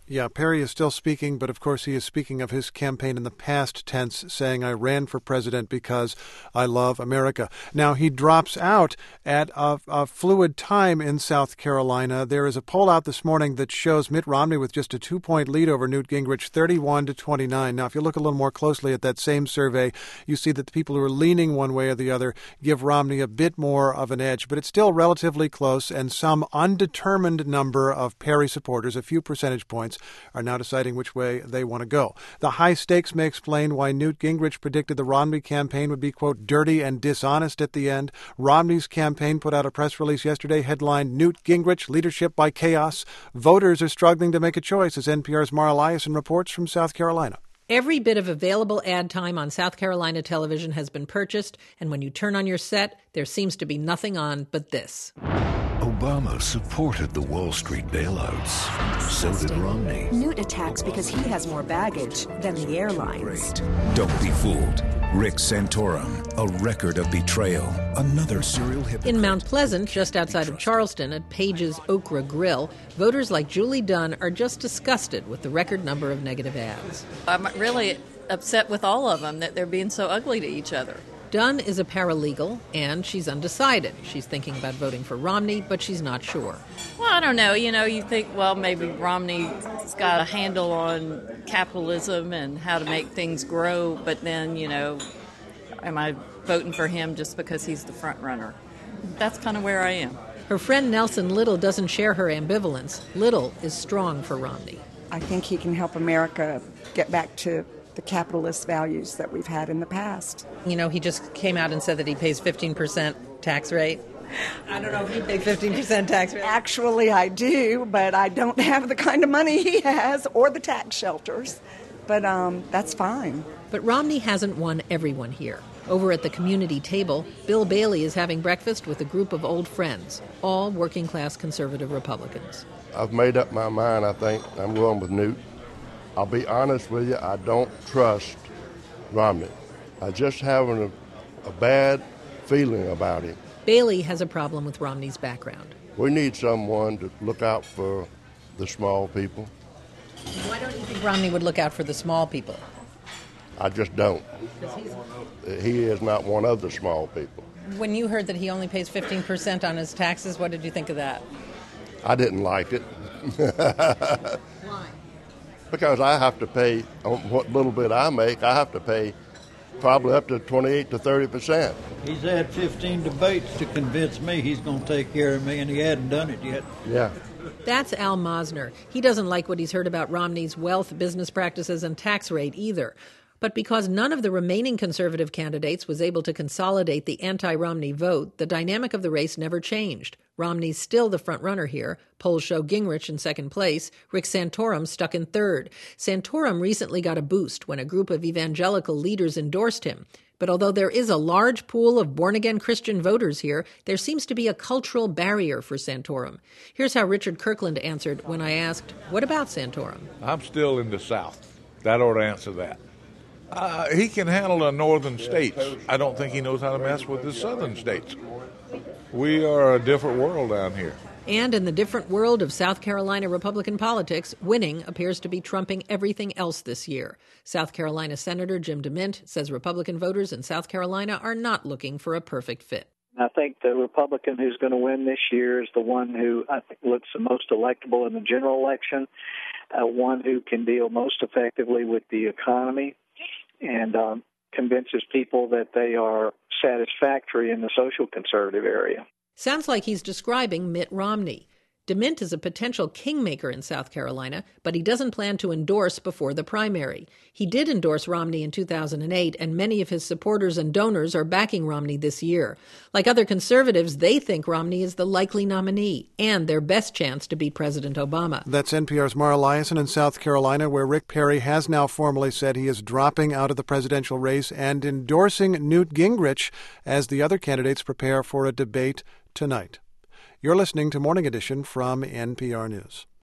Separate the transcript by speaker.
Speaker 1: Yeah, Perry is still speaking, but of course he is speaking of his campaign in the past tense, saying, I ran for president because I love America. Now, he drops out at a fluid time in South Carolina. There is a poll out this morning that shows Mitt Romney with just a 2-point lead over Newt Gingrich, 31-29. Now, if you look a little more closely at that same survey, you see that the people who are leaning one way or the other give Romney a bit more of an edge, but it's still relatively close, and some undetermined number of Perry supporters, a few percentage points, are now deciding which way they want to go. The high stakes may explain why Newt Gingrich predicted the Romney campaign would be, quote, dirty and dishonest at the end. Romney's campaign put out a press release yesterday headlined, Newt Gingrich, Leadership by Chaos. Voters are struggling to make a choice, as NPR's Mara Liasson reports from South Carolina.
Speaker 2: Every bit of available ad time on South Carolina television has been purchased, and when you turn on your set, there seems to be nothing on but this.
Speaker 3: Obama supported the Wall Street bailouts. So did Romney.
Speaker 4: Newt attacks because he has more baggage than the airlines.
Speaker 3: Great. Don't be fooled. Rick Santorum, a record of betrayal. Another serial hypocrite.
Speaker 2: In Mount Pleasant, just outside of Charleston, at Page's Okra Grill, voters like Julie Dunn are just disgusted with the record number of negative ads.
Speaker 5: I'm really upset with all of them that they're being so ugly to each other.
Speaker 2: Dunn is a paralegal, and she's undecided. She's thinking about voting for Romney, but she's not sure.
Speaker 5: Well, I don't know. You think, well, maybe Romney's got a handle on capitalism and how to make things grow, but then, am I voting for him just because he's the front runner? That's kind of where I am.
Speaker 2: Her friend Nelson Little doesn't share her ambivalence. Little is strong for Romney.
Speaker 6: I think he can help America get back to the capitalist values that we've had in the past.
Speaker 2: He just came out and said that he pays 15% tax rate. I don't know if you pay 15% tax rate.
Speaker 6: Actually, I do, but I don't have the kind of money he has or the tax shelters. But that's fine.
Speaker 2: But Romney hasn't won everyone here. Over at the community table, Bill Bailey is having breakfast with a group of old friends, all working-class conservative Republicans.
Speaker 7: I've made up my mind, I think. I'm going with Newt. I'll be honest with you, I don't trust Romney. I just have a bad feeling about him.
Speaker 2: Bailey has a problem with Romney's background.
Speaker 7: We need someone to look out for the small people.
Speaker 2: Why don't you think Romney would look out for the small people?
Speaker 7: I just don't. He is not one of the small people.
Speaker 2: When you heard that he only pays 15% on his taxes, what did you think of that?
Speaker 7: I didn't like it.
Speaker 2: Why?
Speaker 7: Because I have to pay, on what little bit I make, I have to pay probably up to 28 to 30%.
Speaker 8: He's had 15 debates to convince me he's going to take care of me, and he hadn't done it yet.
Speaker 7: Yeah.
Speaker 2: That's Al Mosner. He doesn't like what he's heard about Romney's wealth, business practices, and tax rate either. But because none of the remaining conservative candidates was able to consolidate the anti-Romney vote, the dynamic of the race never changed. Romney's still the front runner here. Polls show Gingrich in second place, Rick Santorum stuck in third. Santorum recently got a boost when a group of evangelical leaders endorsed him. But although there is a large pool of born-again Christian voters here, there seems to be a cultural barrier for Santorum. Here's how Richard Kirkland answered when I asked, what about Santorum?
Speaker 9: I'm still in the South. That ought to answer that. He can handle the northern states. I don't think he knows how to mess with the southern states. We are a different world down here.
Speaker 2: And in the different world of South Carolina Republican politics, winning appears to be trumping everything else this year. South Carolina Senator Jim DeMint says Republican voters in South Carolina are not looking for a perfect fit.
Speaker 10: I think the Republican who's going to win this year is the one who I think looks the most electable in the general election, one who can deal most effectively with the economy and convinces people that they are satisfactory in the social conservative area.
Speaker 2: Sounds like he's describing Mitt Romney. DeMint is a potential kingmaker in South Carolina, but he doesn't plan to endorse before the primary. He did endorse Romney in 2008, and many of his supporters and donors are backing Romney this year. Like other conservatives, they think Romney is the likely nominee and their best chance to beat President Obama.
Speaker 1: That's NPR's Mara Liasson in South Carolina, where Rick Perry has now formally said he is dropping out of the presidential race and endorsing Newt Gingrich as the other candidates prepare for a debate tonight. You're listening to Morning Edition from NPR News.